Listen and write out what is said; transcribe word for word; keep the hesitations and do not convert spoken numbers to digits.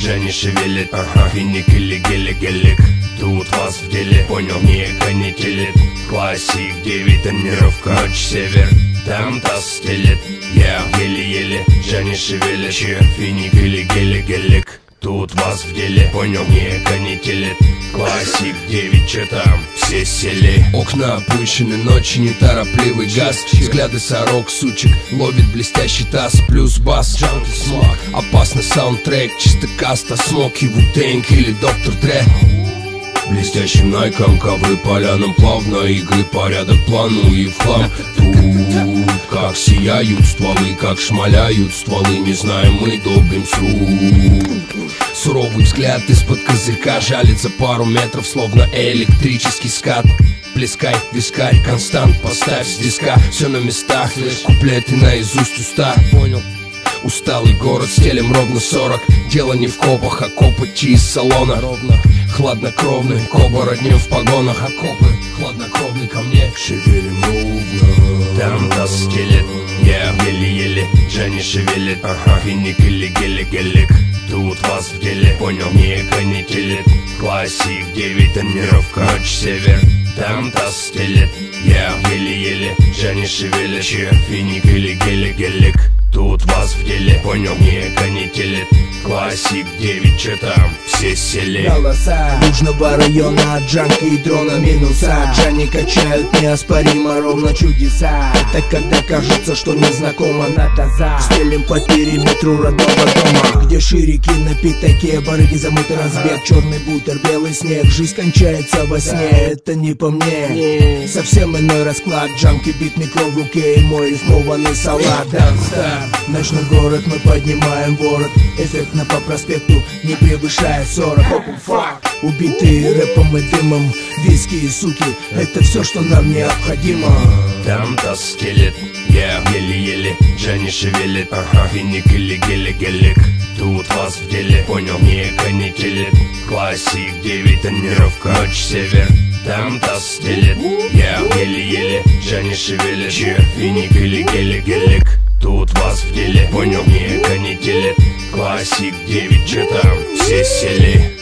Джани шевелит, ага, финик или гелик-гелик. Тут вас в деле, понял, не канителит. Классик девять, тонировка, ночь север. Там таз стелет, я еле-еле. Джани шевелит, че, финик или гелик-гелик. Тут вас в деле, понял, не канителит. Классик девять, че там, все сели. Окна опущены, ночи неторопливый газ. Взгляды сорок, сучек, ловит блестящий таз. Плюс бас, джанки смог. Опасный саундтрек, чисто каста. Смоки, Ву-Тэнг или доктор Дре. Блестящим найком, ковры полянам плавно. Игры, порядок, плану и в хлам. Тут как сияют стволы, как шмаляют стволы. Не знаем, мы долбим сру. Суровый взгляд из-под козырька жалит за пару метров, словно электрический скат. Плескай, вискарь, констант, поставь с диска. Все на местах, лишь куплеты наизусть уста. Понял? Усталый город, стелем ровно сорок. Дело не в копах, а копоти из салона. Ровно, хладнокровный, коба роднем в погонах. Окопы, хладнокровный ко мне, шевелим ровно. Там таз стелет, я еле-еле. Джани шевелит, ага, финик или гелик-гелик. Тут вас в деле, понял, не канителит. Классик девять, тонировка, ночь север. Там таз стелет, я еле-еле. Джани шевелит, че, финик или гелик-гелик. Тут вас в деле, понял, не канителит. Классик девять, че там, все сели. Голоса Южного района, джанки и дрона минуса. Джани качают неоспоримо ровно чудеса. Это когда кажется, что незнакомо на таза. Стелим по периметру родного дома, где ширики на пятаке, барыги замытый разбег. Черный бутер, белый снег, жизнь кончается во сне. Это не по мне, совсем иной расклад. Джанки, бит, микро в руке и мой рифмованный салат. Ночной город, мы поднимаем ворот. Эффектно по проспекту, не превышая сорок. Убитые рэпом и дымом, виски и суки, это все, что нам необходимо. Там таз стелет, я еле-еле. Джани шевелит, ага, финик или гелик-гелик. Тут вас в деле, понял, не канителит. Классик девять, тонировка, ночь север. Там таз стелет, я еле-еле. Джани шевелит, че, финик или гелик-гелик. Тут вас в деле, понял, не канителит. Классик девять, че там, все сели.